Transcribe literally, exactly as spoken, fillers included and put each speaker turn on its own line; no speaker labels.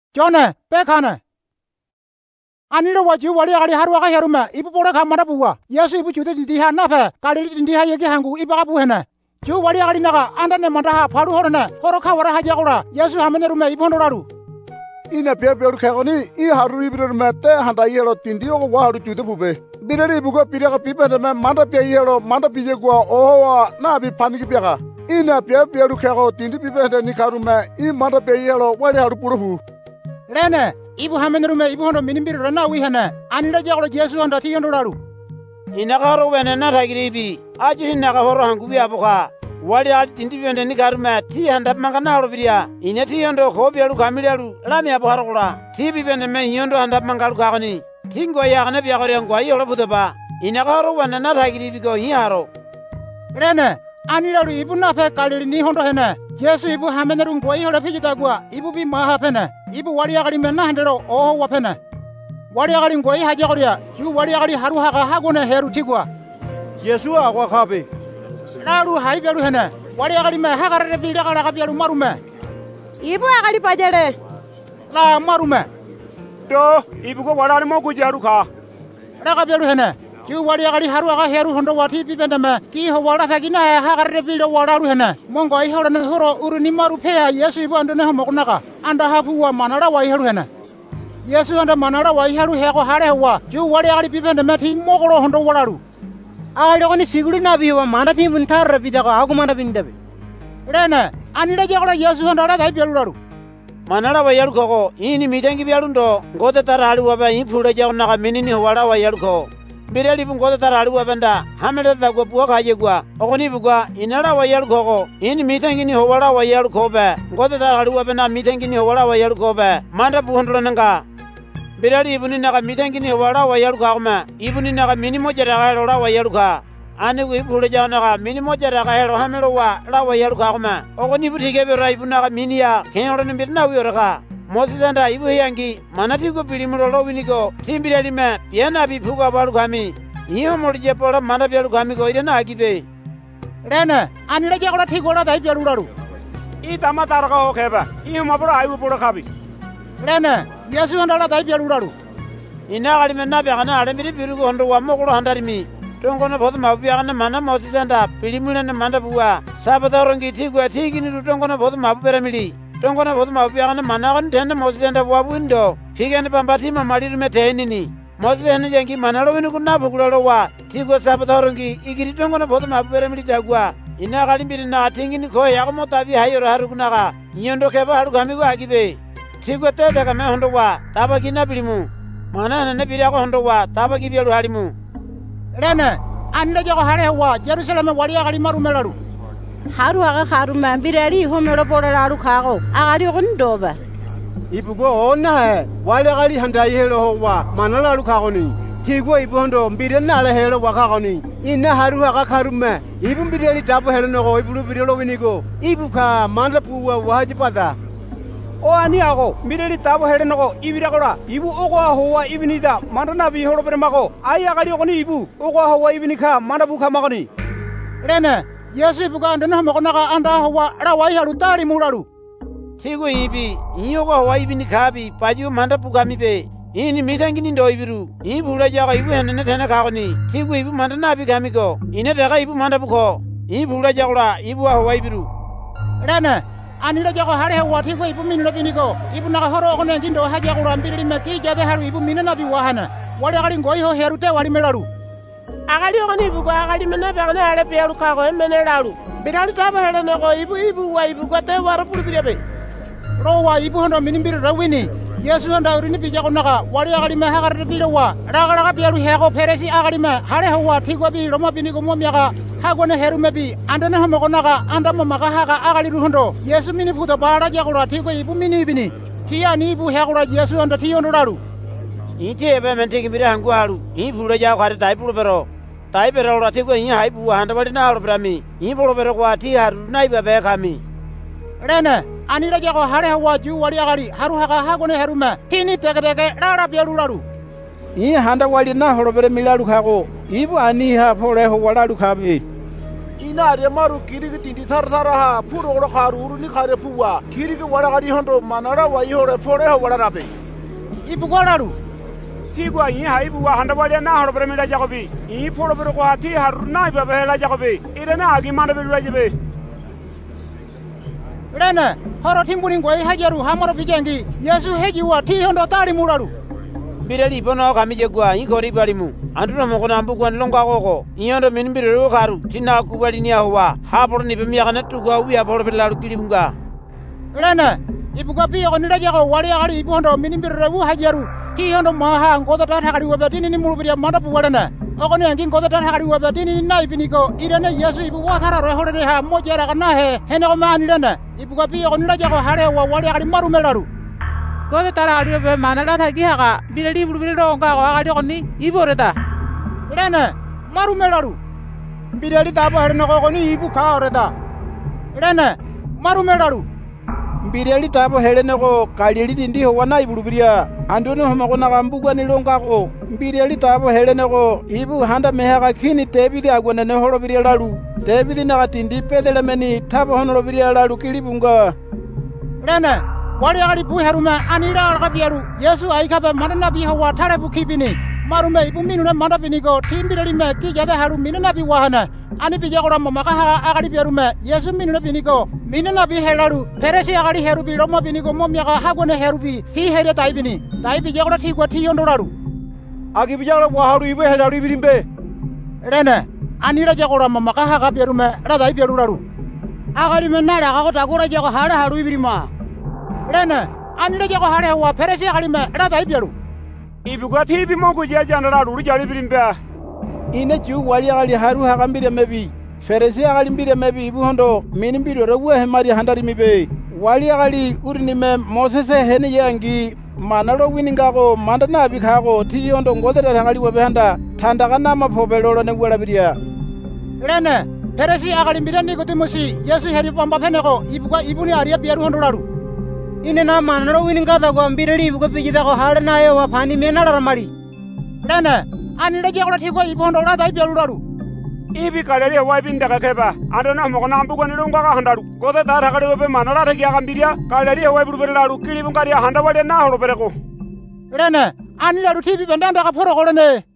Jone, bekane. Anilo waju wali akali haru aka herume, ibu pora kamana buwa. Yesu ibu jude dindiha nape, kalili dindiha yegi hangu ibu akabuhene. Ju wali akali naga, anda ne mandaha paru horone, horo kawara hajakura, Yesu hamene rume ibu honoraru.
Ina pia pia kagoni, i haru ibiro mete handa yelo tindi ogo wa haru jude bube. Bireri ibu ko pira ka pipa me manda pia yelo, manda pia gua owa na bi paniki pia. Ina pia pia kago tindi pipa handa ni karume, i manda pia yelo wali haru puruhu.
Rene, ibu hamene rume ibu hono minimbiri rana wihene, anila jakolo Yesu handa ti honoraru.
Ina karo wene na tagiribi, aju hinna ka horo hangu biya buka. Wali ati tindi bende ni karume ti handa mangana haro biya. Ina ti yondo ko biya lu kamili alu, lami abu haro kula. Ti bibende me yondo handa mangalu kagoni. Tingo ya kana biya kore yangu ayi horo butoba. Ina karo wene na tagiribi ko hi haro.
Rene, anila lu ibu nafe kalili ni hondo hene. Yesu ibu hamene rum goi hole pijita gua, ibu bi maha pene. Ibu wali akali mena handero oho wapene. Wali akali ngoi haja korea, yu wali akali haru haka hagone heru tigwa.
Yesu akwa kabe.
Lalu hai bialu hene, wali akali me hakare bila kala kabialu marume.
Ibu akali pajere.
La marume.
Do, ibu ko wala mo kujaru ka.
La kabialu hene, yu wali akali haru haka heru hondo wati bibende me. Ki ho wala sagina hakare bila wala ru hene. Mongo ai hore ne horo uruni maru pea Yesu ibu ande ne homokunaka. Anda hafu wa manara wa heru hene. Yesu anda manara wa heru heko hare wa. Yu wali akali bibende me ti mogoro hondo wala ru.
Akali koni siguru nabi wa mana ti buntar rabida ko aku mana bindabe.
Rene, anila jakolo Yesu handa ala dai bialu laru.
Manara wa yalu ko, ini mitangi bialundo, ngote tarali wa ba infure jago naka minini wala wa yalu ko. Bireli bu ngote tarali wa benda, hamele da go buwa kaje gwa. Okoni bugwa, inara wa yalu ko, ini mitangi ni wala wa yalu ko be. Ngote tarali wa benda mitangi ni wala wa yalu ko be. Manda bu hondolo nanga. Bireli ibu ni naka mitangi ni wala wa yalu ko ma. Ibu ni naka minimo jara ga wala wa yalu ka. Ani wi phule jago naka minimo jara ga helo hamelo wa la wa yalu ka ma. Okoni bu tige be ra ibu naka minia, kenyo ni birna wi ora. Mosisanda ibu yangi manati ko pilimuro lo winiko timbireli me piana bi phuga balu kami iyo morje pora mana bialu kami ko ire na agibe.
Rene, anila jakolo thikola dai bialu laru.
I tama taraka o keba, i mabro ayu pura kabi.
Rene, Yesu handa ala dai bialu laru.
Ina kali me na be kana ale miri biru ko hondo wa mogolo handari mi. Tongono bodu mabu kana mana mosisanda pilimule ne manda buwa sabadarongi thigwa thigini tongono bodu mabu beramili. Tongona bodu mabu kana mana kan tende mosisanda wabu indo figane pambati ma maliru me tenini. Mosisanda jangi manalo winu kunna bugulalo wa thigwa sabadarongi igiri tongona bodu mabu beramili dagwa. Ina kali mbiri na tingini ko yakomo tabi hayoro haru kunaka nyondo keba haru kami ko agibe. Thigwa tete kame hondo wa taba kina bilimu. Mana nene biri ako hondo wa taba kibialu halimu.
Rene, anila jako hare wa Jerusalem wali akali marume laru.
Haru haka harume bireli homelo pora laru kago. Akali okundoba.
Ibu go ona he wali akali handa yelo wa mana lalu kagoni. Tigo ibu hondo mbire na le helo wa kagoni. Ina haru haka harume. Ibu mbireli tabu helo no ibu birelo winigo. Ibu ka manda puwa waji pada.
O ani ako, mireli tabo hele noko ibira kola. Ibu oko ahowa ibinida, mandana bi holo permako. Ai akali okoni ibu, oko ahowa ibinika, manda buka makoni.
Rene, Yesu ibu ka andana makonaka anda ahowa rawai halu tali mularu.
Tigo ibi, iyoko ahowa ibinika bi, paju manda buka mibe. Ini mitangi ndo ibiru. Ibu la jaga ibu henene tena kagoni. Tigo ibu mandana bi kamiko. Ine daga ibu manda buko. Ibu la jaga ibu ahowa ibiru.
Rene, anila jako hare wa thiko ibu minna biniko. Ibu naka horo okone gindo haja kula mbiri me ki jade haru ibu minna nabi wahana. Wali akali ngoi ho herute wali melaru.
Akali okoni ibu ko akali mena bagana hare pialu kago emene laru. Birali taba hele noko ibu ibu wa ibu ko te waro pulu birebe.
Ro wa ibu hondo minimbiri rawini. Yesu honda urini pija konaka wali akali me hakare bilo wa. Ragala ka pialu heko peresi akali me hare ho wa thiko bi loma biniko momiaka. Hagone heru mebi andane homo konaka anda momaka haka akali ruhondo. Yesu mini puto bara jakula thiko ibu mini ibini. Tia ni ibu hekula Yesu honda tiyondo laru.
Iti ebe mentiki mbire hangu halu. Ii pula jago kare tai pulu pero. Tai pero la thiko ii hai buwa handa wali na halu brami. Ii pulu pero kwa ti haru na iba be kami.
Rene, anila jako hare hawa ju wali akali haru haka hagone heru me. Tini teke teke rara bialu laru.
I handa wali na holo bere milalu kago. Ibu ani ha pole ho wala lu kabe.
ina re maru kirigi tindi thar thara ha puro ro kharu ni khare puwa kirigi wala gari hondo manara wa ihore phore ho wala rabe
ibu gwalaru
tigwa yi ha ibu wa handa wale na horo bremida jagobi yi phoro bro ko hati har na ba behela jagobi ire na agi manda be lajebe
rene horo timburin goi hajaru hamaro bijengi yesu heji wa ti hondo tari muraru
bireli bono kamije gwa yi gori balimu anduno mo kona mbu gwan longa koko iyondo min birelo karu tinna ku bali ni ahwa habor ni bemiya kana tu gwa wiya bor belaru kilimga
rene ibu gwa biyo ni raja ko wali ali ibu hondo min birelo hajaru ti hondo maha ngoda ta hakari wa batini ni mulubiriya manda bu walana ogoni angi ngoda ta hakari wa batini ni nai biniko irene yesu ibu wa thara ro hore ha mo jera kana he hene ko mani rene ibu gwa biyo ni raja ko hare wa wali ali maru melaru
Kode tara ali be manala thagi haga bireli bulbilo nga ko ali konni iboreta
rene maru melaru
bireli tabo herno ko koni ibu ka oreta
rene maru melaru
bireli tabo helene ko kalili dindi ho wana ibulubiria andono ho magona kambugwa ni longa ko bireli tabo helene ko ibu handa mehaga kini tebidi agona ne horo birilalu tebidi na tindi pedele meni tabo hono birilalu kilibunga
rene wali ali bu heruma anira alga biaru yesu ai kabe manana bi hawa thare bu kibini marume ibu minuna manda binigo timbireli me ki jada haru minana bi wahana ani bi jagora mamaka ha agari biaru me yesu minuna binigo minana bi helaru peresi agari heru bi romo binigo momyaga hagone heru bi ti here tai bini tai bi jagora ti gwa ti yondoraru
agi bi jagora waharu ibu helaru birimbe
rene anira jagora mamaka ha ga biaru me radai biaru raru
agari me nara ga ko tagora jago hara haru ibirima
rene anira jago hare wa peresi agari me radai biaru
ibu gwa ti bi mo ko je janara ru jari birimbe
ine ju wali ali haru ha gambire mebi feresi ali mbire mebi ibu hondo min mbiro rewe he mari handari mibe wali ali urini me mosese hene yangi manalo wininga ko mandana bi kha ko ti hondo ngodere ali webe handa thanda kana mapobelolo ne wala biria
rene peresi agari mbire ni ko timosi yesu heri pamba phene ko ibu gwa ibuni ariya biaru hondo laru
ine na manalo wininga da ko mbireli ibu ko pijida ko hada na yo wa phani me na ramari
rene anira jagora ti ko ibu hondo radai biaru laru
ibi kaleli wa bin daga keba andona mo kona ambu gwan longa ga handaru goda tar hakade be manala thagi ga mbiria kaleli wa buru laru kilibun kariya handa wale na horo bereko
rene anira ru ti bi bendanda ka phoro kolene